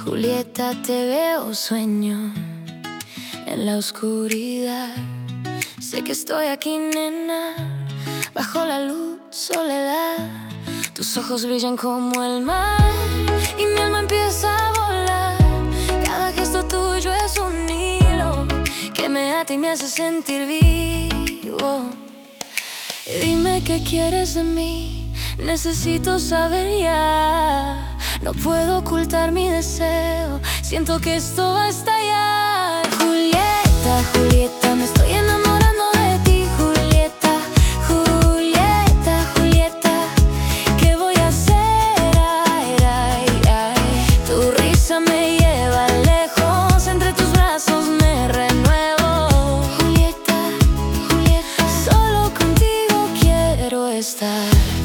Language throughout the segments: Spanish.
Julieta, te veo, sueño en la oscuridad. Sé que estoy aquí, nena, bajo la luz, soledad. Tus ojos brillan como el mar y mi alma empieza a volar. Cada gesto tuyo es un hilo que me ata y me hace sentir vivo. Dime qué quieres de mí, necesito saber ya. No puedo ocultar mi deseo, siento que esto va a estallar. Julieta, Julieta, me estoy enamorando de ti. Julieta, Julieta, Julieta, ¿qué voy a hacer? Ay, ay, ay. Tu risa me lleva lejos, entre tus brazos me renuevo. Julieta, Julieta, solo contigo quiero estar.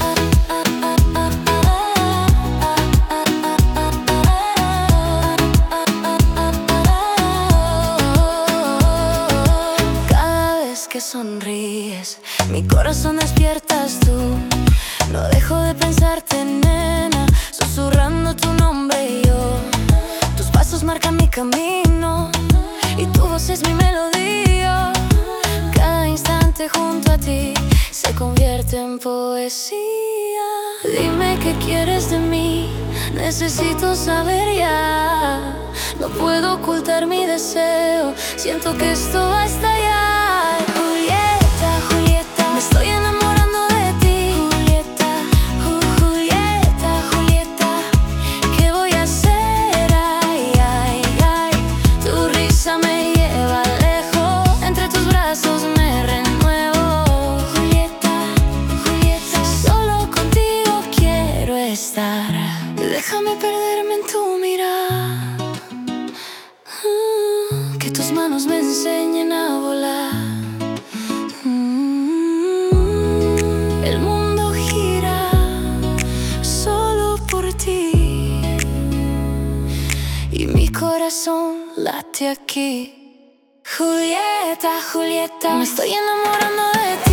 Que sonríes, mi corazón despiertas tú. No dejo de pensarte, nena, susurrando tu nombre y yo. Tus pasos marcan mi camino y tu voz es mi melodía. Cada instante junto a ti se convierte en poesía. Dime qué quieres de mí, necesito saber ya. No puedo ocultar mi deseo, siento que esto va a estallar. Me estoy enamorando de ti. Julieta, Julieta, Julieta, ¿qué voy a hacer? Ay, ay, ay. Tu risa me lleva lejos, entre tus brazos me renuevo. Julieta, Julieta, solo contigo quiero estar. Déjame perderme en tu mirada, que tus manos me enseñen a volar. Y mi corazón late aquí. Julieta, Julieta, me estoy enamorando de ti.